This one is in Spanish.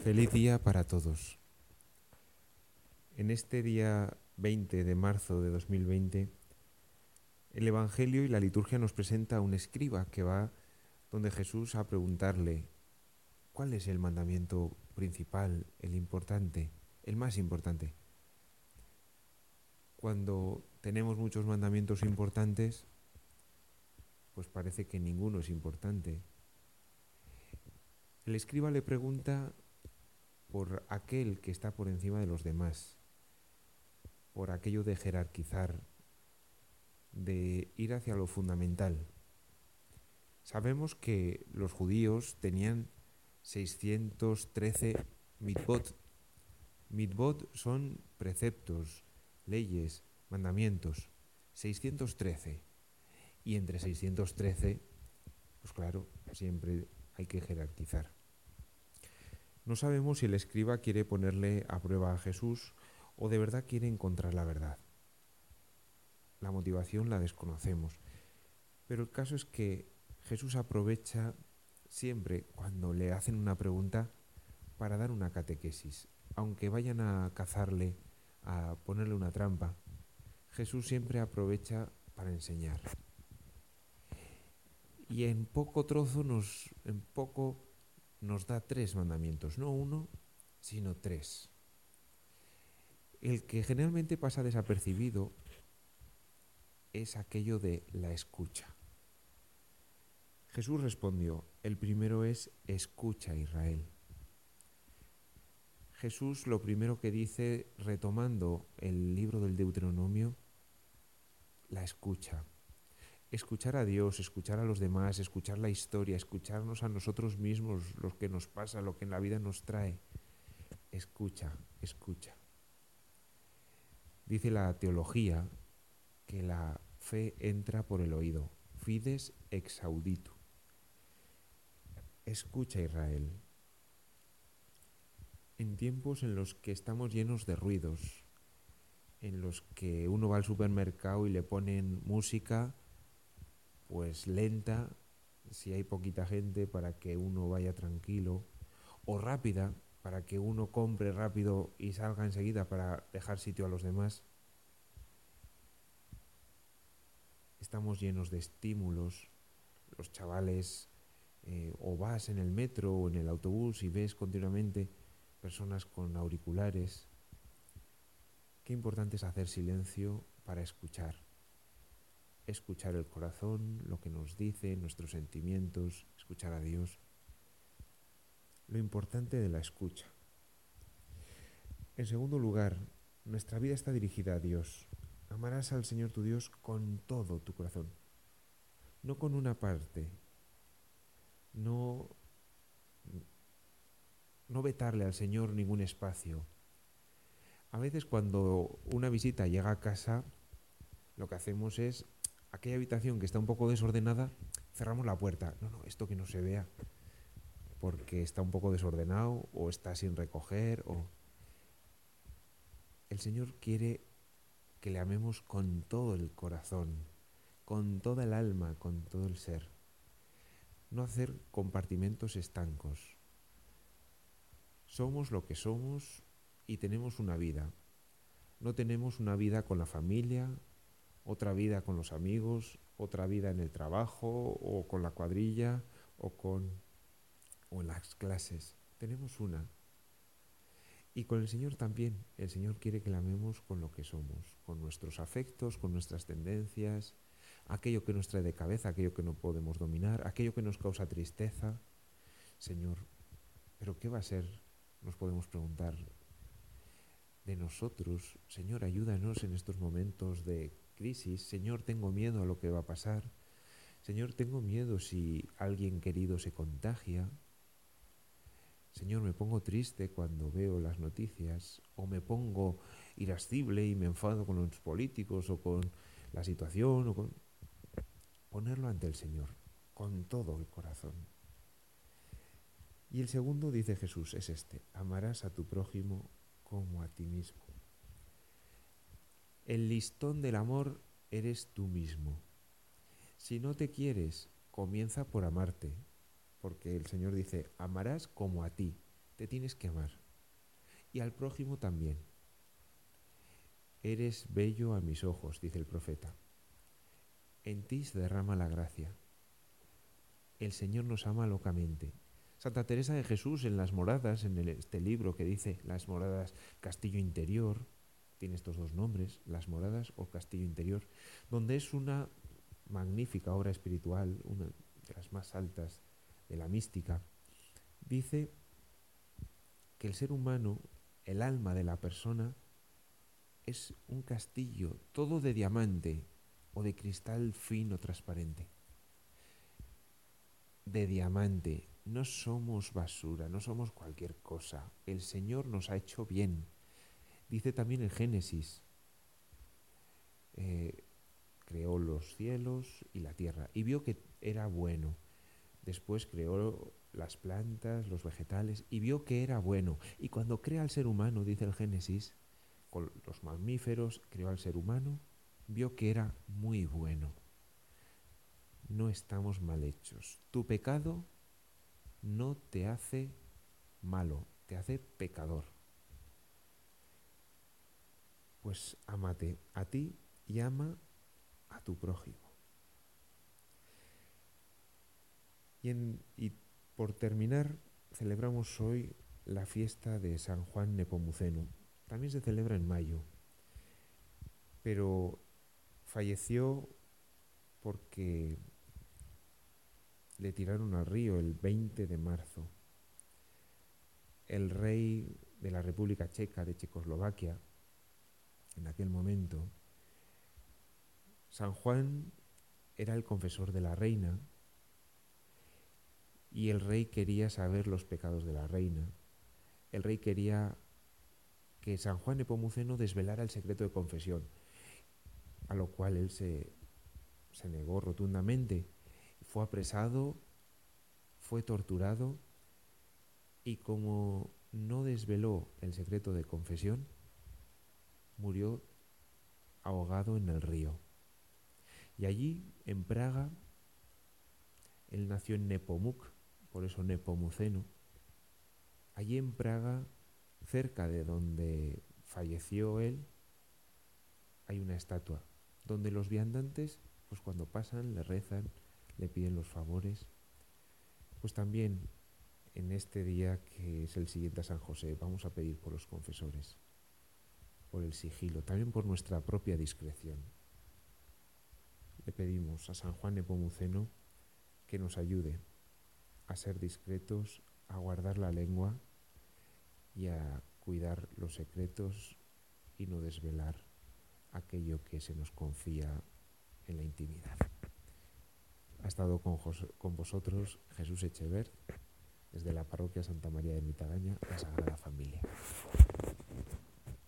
Feliz día para todos. En este día 20 de marzo de 2020, el Evangelio y la liturgia nos presenta a un escriba que va donde Jesús a preguntarle ¿cuál es el mandamiento principal, el importante, el más importante? Cuando tenemos muchos mandamientos importantes, pues parece que ninguno es importante. El escriba le pregunta por aquel que está por encima de los demás, por aquello de jerarquizar, de ir hacia lo fundamental. Sabemos que los judíos tenían 613 mitzvot. Mitzvot son preceptos, leyes, mandamientos. 613. Y entre 613, pues claro, siempre hay que jerarquizar. No sabemos si el escriba quiere ponerle a prueba a Jesús o de verdad quiere encontrar la verdad. La motivación la desconocemos. Pero el caso es que Jesús aprovecha siempre cuando le hacen una pregunta para dar una catequesis. Aunque vayan a cazarle, a ponerle una trampa, Jesús siempre aprovecha para enseñar. Y en poco nos da 3 mandamientos, no uno, sino 3. El que generalmente pasa desapercibido es aquello de la escucha. Jesús respondió, el primero es escucha, Israel. Jesús lo primero que dice, retomando el libro del Deuteronomio, la escucha. Escuchar a Dios, escuchar a los demás, escuchar la historia, escucharnos a nosotros mismos, lo que nos pasa, lo que en la vida nos trae. Escucha, escucha. Dice la teología que la fe entra por el oído. Fides ex auditu. Escucha, Israel. En tiempos en los que estamos llenos de ruidos, en los que uno va al supermercado y le ponen música, pues lenta, si hay poquita gente para que uno vaya tranquilo, o rápida, para que uno compre rápido y salga enseguida para dejar sitio a los demás. Estamos llenos de estímulos, los chavales, o vas en el metro o en el autobús y ves continuamente personas con auriculares. Qué importante es hacer silencio para escuchar. Escuchar el corazón, lo que nos dice, nuestros sentimientos, escuchar a Dios. Lo importante de la escucha. En segundo lugar, nuestra vida está dirigida a Dios. Amarás al Señor tu Dios con todo tu corazón, no con una parte, no vetarle al Señor ningún espacio. A veces cuando una visita llega a casa, lo que hacemos es, aquella habitación que está un poco desordenada, cerramos la puerta. No, esto que no se vea, porque está un poco desordenado o está sin recoger. El Señor quiere que le amemos con todo el corazón, con toda el alma, con todo el ser. No hacer compartimentos estancos. Somos lo que somos y tenemos una vida. No tenemos una vida con la familia, otra vida con los amigos, otra vida en el trabajo o con la cuadrilla o en las clases. Tenemos una. Y con el Señor también. El Señor quiere que le amemos con lo que somos, con nuestros afectos, con nuestras tendencias, aquello que nos trae de cabeza, aquello que no podemos dominar, aquello que nos causa tristeza. Señor, ¿pero qué va a ser? Nos podemos preguntar de nosotros. Señor, ayúdanos en estos momentos de crisis. Señor, tengo miedo a lo que va a pasar. Señor, tengo miedo si alguien querido se contagia. Señor, me pongo triste cuando veo las noticias, o me pongo irascible y me enfado con los políticos o con la situación, o con... Ponerlo ante el Señor, con todo el corazón. Y el segundo, dice Jesús, es este: amarás a tu prójimo como a ti mismo. El listón del amor eres tú mismo. Si no te quieres, comienza por amarte, porque el Señor dice, amarás como a ti. te tienes que amar. Y al prójimo también. Eres bello a mis ojos, dice el profeta. En ti se derrama la gracia. El Señor nos ama locamente. Santa Teresa de Jesús en Las Moradas, en este libro que dice Las Moradas, Castillo Interior, tiene estos dos nombres, Las Moradas o Castillo Interior, donde es una magnífica obra espiritual, una de las más altas de la mística, dice que el ser humano, el alma de la persona, es un castillo todo de diamante o de cristal fino transparente. De diamante, no somos basura, no somos cualquier cosa. El Señor nos ha hecho bien. Dice también en Génesis, eh, creó los cielos y la tierra y vio que era bueno. Después creó las plantas, los vegetales y vio que era bueno. Y cuando crea al ser humano, dice el Génesis, con los mamíferos, creó al ser humano, vio que era muy bueno. No estamos mal hechos. Tu pecado no te hace malo, te hace pecador. Pues ámate a ti y ama a tu prójimo. Y por terminar, celebramos hoy la fiesta de San Juan Nepomuceno. También se celebra en mayo, pero falleció porque le tiraron al río el 20 de marzo. El rey de la República Checa, de Checoslovaquia, en aquel momento, San Juan era el confesor de la reina y el rey quería saber los pecados de la reina. El rey quería que San Juan Nepomuceno desvelara el secreto de confesión, a lo cual él se negó rotundamente. Fue apresado, fue torturado y como no desveló el secreto de confesión, murió ahogado en el río. Y allí, en Praga, él nació en Nepomuk, por eso Nepomuceno. Allí en Praga, cerca de donde falleció él, hay una estatua donde los viandantes, pues cuando pasan, le rezan, le piden los favores. Pues también en este día, que es el siguiente a San José, vamos a pedir por los confesores, por el sigilo, también por nuestra propia discreción. Le pedimos a San Juan Nepomuceno que nos ayude a ser discretos, a guardar la lengua y a cuidar los secretos y no desvelar aquello que se nos confía en la intimidad. Ha estado con vosotros Jesús Echevert, desde la parroquia Santa María de Mitagaña, la Sagrada Familia.